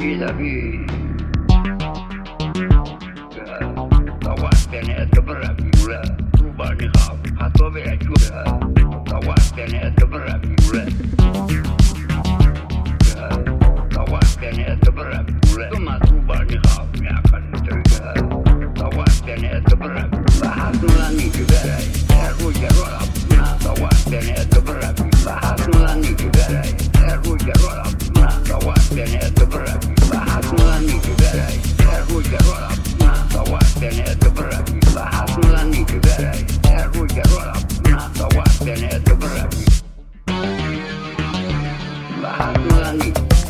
Tapi kawan penet keberat juga berubah ni kau atau bela juga kawan penet keberat juga kawan penet keberat juga cuma berubah ni kau yang akan terjadi kawan penet keberat bahas melani juga eru jarolap kawan penet keberat bahas melani juga eru jarolap kawan penet keberat bahas melani juga eru jarolap kawan penet keberat bahas melani juga eru jarolap kawan penet keberat bahas melani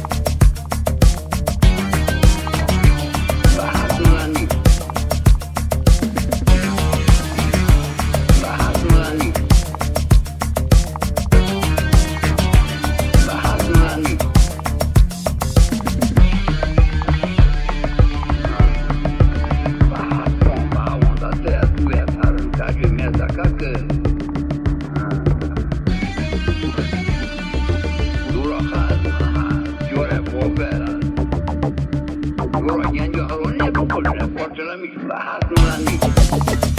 bahas melani bahas melani bahas melani Orang yang jual orang ni bukan orang buat dalam bahasa Melayu.